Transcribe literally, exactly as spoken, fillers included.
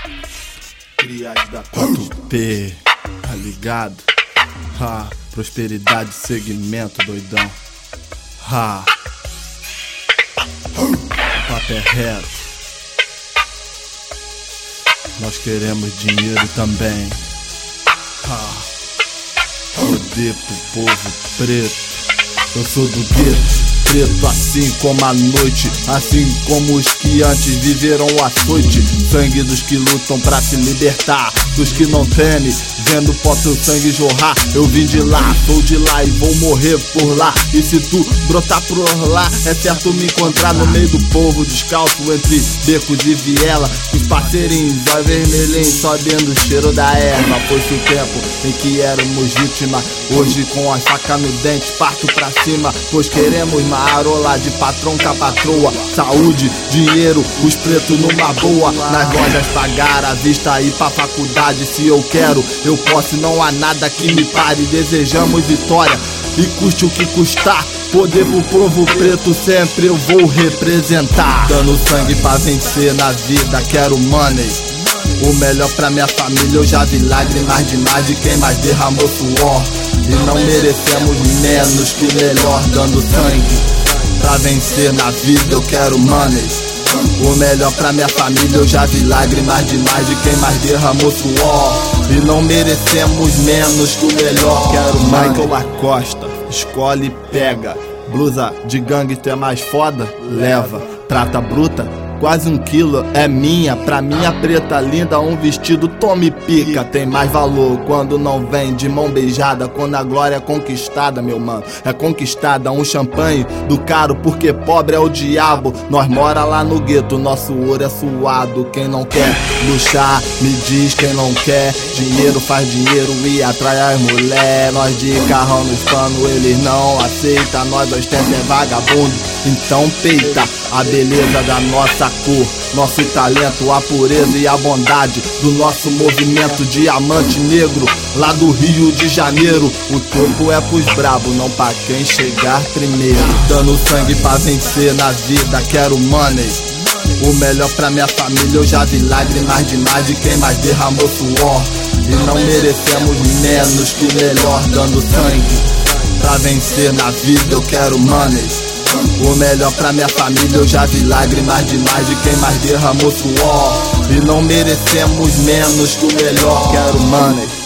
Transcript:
Crias da quatro P, tá ligado? Ha, prosperidade, segmento, doidão. Ha, o papo é reto. Nós queremos dinheiro também. Ha, poder pro povo preto. Eu sou do gueto, preto assim como a noite, assim como os que antes viveram o açoite. Sangue dos que lutam pra se libertar, dos que não temem, vendo pó teu sangue jorrar. Eu vim de lá, sou de lá e vou morrer por lá. E se tu brotar por lá, é certo me encontrar no meio do povo, descalço entre becos e viela, os parceirinhos, ó vermelhinho, só dentro do cheiro da erva. Foi-se o tempo em que éramos vítimas, hoje com a faca no dente parto pra cima, pois queremos marolar de patrão com a patroa. Saúde, dinheiro, os pretos numa boa, nas lojas pagar a vista, ir pra faculdade. Se eu quero, eu posso, não há nada que me pare. Desejamos vitória e custe o que custar, poder pro povo preto sempre eu vou representar. Dando sangue pra vencer na vida, quero money, o melhor pra minha família. Eu já vi lágrimas demais de quem mais derramou suor, e não merecemos menos que o melhor. Dando sangue pra vencer na vida, eu quero money, o melhor pra minha família. Eu já vi lágrimas demais de quem mais derramou suor, e não merecemos menos que o melhor. Quero Michael Acosta, escolhe e pega. Blusa de gangue, tu é mais foda? Leva. Prata bruta, quase um quilo, é minha. Pra minha preta linda, um vestido tome pica. Tem mais valor quando não vem de mão beijada, quando a glória é conquistada, meu mano. É conquistada um champanhe do caro, porque pobre é o diabo. Nós mora lá no gueto, nosso ouro é suado. Quem não quer luxar, me diz quem não quer. Dinheiro faz dinheiro e atrai as mulher. Nós de carrão nos panos, eles não aceita. Nós ostenta é vagabundo, então peita a beleza da nossa cor, nosso talento, a pureza e a bondade do nosso movimento. Diamante negro, lá do Rio de Janeiro. O topo é pros brabo, não pra quem chegar primeiro. Dando sangue pra vencer na vida, quero money, o melhor pra minha família. Eu já vi lágrimas demais de quem mais derramou suor, e não merecemos menos que o melhor. Dando sangue pra vencer na vida, eu quero money, o melhor pra minha família. Eu já vi lágrimas demais de quem mais derramou suor, e não merecemos menos que o melhor. Quero money.